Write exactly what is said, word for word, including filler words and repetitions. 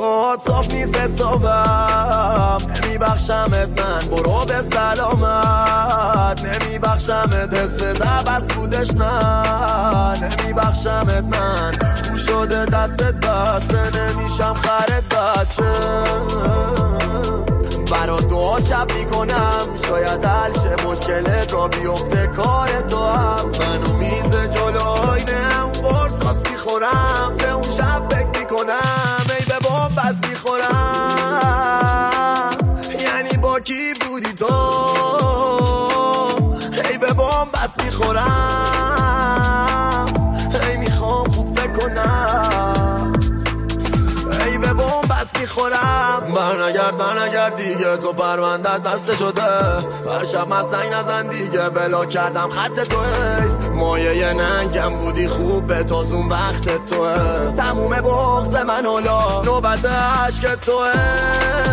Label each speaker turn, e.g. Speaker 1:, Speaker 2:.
Speaker 1: با صاف نیست حسابم، نمیبخشمت من برو به سلامت، نمیبخشمت حس دبست بودش نه، نمیبخشمت من تو شده دستت بسته، نمیشم خرت بچه، برا دعا شب میکنم شاید حل شه مشکلت را بیفته کار تو هم، منو میز جلو آینه اون قرصاس میخورم، به اون شب فکر میکنم ای به بومبست میخورم، یعنی با کی بودی تو ای به بومبست میخورم، ای میخوام خوب فکر کنم ای به بومبست میخورم، برنگرد برنگرد دیگه تو پروندت بسته شده، هر شب مستنگ نزن دیگه بلا کردم خط توه، مایه یه ننگم بودی خوب به تازون وقت توه، تموم بغض من حالا نوبت عشق توه.